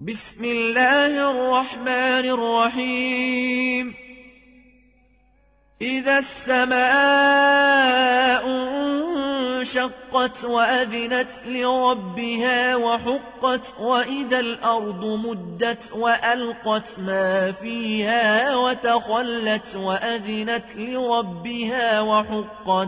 بسم الله الرحمن الرحيم. إذا السماء انشقت وأذنت لربها وحقت وإذا الأرض مدت وألقت ما فيها وتخلت وأذنت لربها وحقت.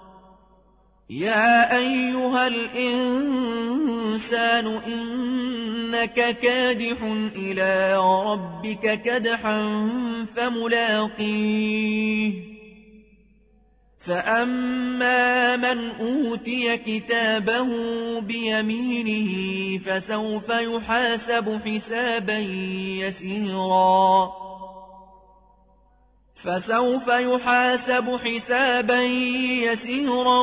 يا أيها الإنسان إنك كادح إلى ربك كدحا فملاقيه. فأما من أوتي كتابه بيمينه فسوف يحاسب حسابا يسيرا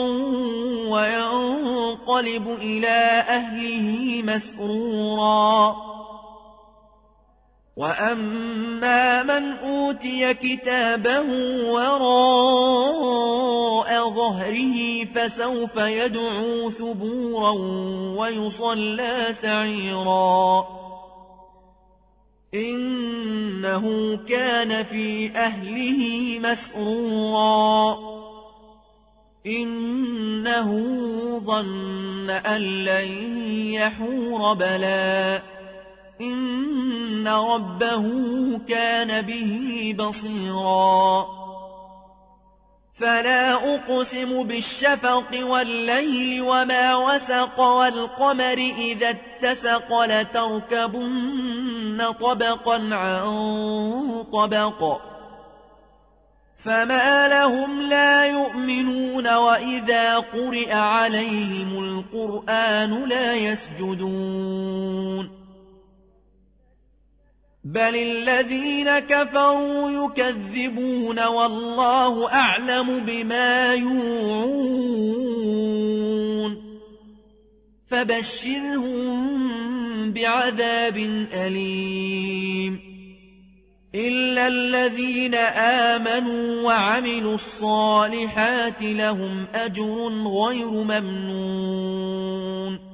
وينقلب إلى أهله مسرورا. وأما من أوتي كتابه وراء ظهره فسوف يدعو ثبورا ويصلى سعيرا. إنه كان في أهله مسرورا. إنه ظن أن لن يحور بلى إن ربه كان به بصيرا. فلا أقسم بالشفق والليل وما وسق والقمر إذا اتسق لتركبن طبقا عن طبق فما لهم لا يؤمنون وإذا قرئ عليهم القرآن لا يسجدون بل الذين كفروا يكذبون والله أعلم بما يوعون فبشرهم بعذاب أليم إلا الذين آمنوا وعملوا الصالحات لهم أجر غير ممنون